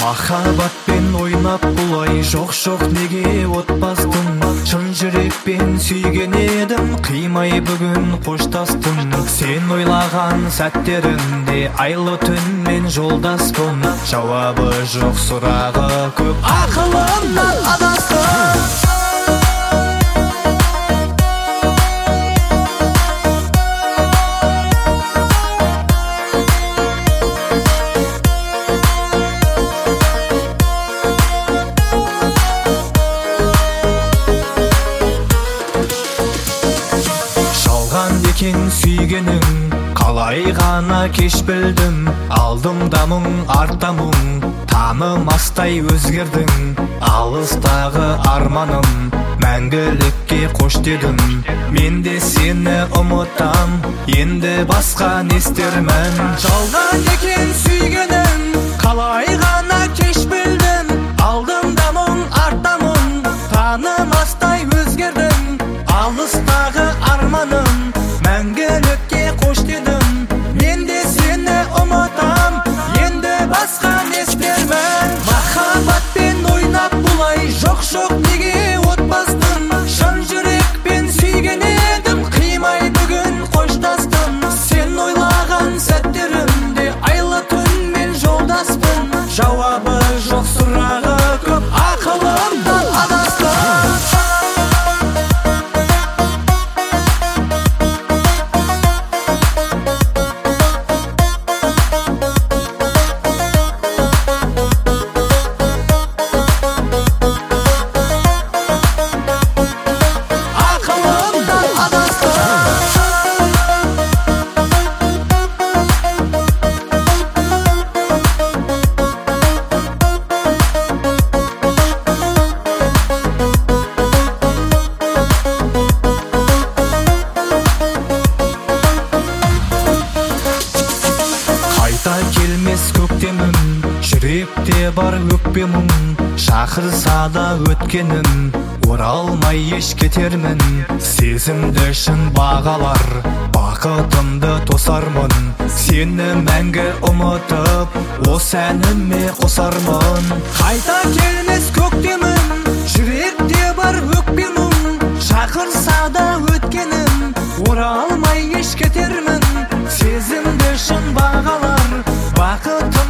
Махаббатпен ойнап бұлай жоқ неге отпастым, шын жүрекпен сүйген едім, қимай бүгін қоштастым. Сен ойлаған сәттерімде айлы түнмен жолдаспын, жауабы жоқ сұрағы көп, ақылымнан адастым. Сүйгенің қалай ғана кеш білдім, алдымда мұң, артта мұң, танымастай өзгердің. Алыстағы арманым мәңгілікке қош дедім, мен де сені ұмытам, енді басқа не істермін. Жалған екен сүйгенің, қалай ғана кеш білдім, алдымда мұң, артта мұң, танымастай өзгердің. Алыстағы арманым мәңгілікке қош дедім, мен де сені ұмытам, енді басқа не істермін. Махаббатпен ойнап бұлай жоқ неге отпастым, шын жүрекпен сүйген едім, қимай бүгін қоштастым. Сен ойлаған сәттерімде айлы түнмен жолдаспын, жауабы жоқ сұрағы көп, ақылымнан адастым. Келмес көктемім, жүректе бар өкпе мұң, шақырса да өткенім, оралмай еш кетермін. Сезімді шын бағалар, бақытымды тосармын, сені мәңгі ұмытып, осы әніме қосармын. Қайта келмес көктемім, жүректе бар өкпе мұң, шақырса да өткенім, оралмай еш кетермін. Сезімді шын бағалар, бақыт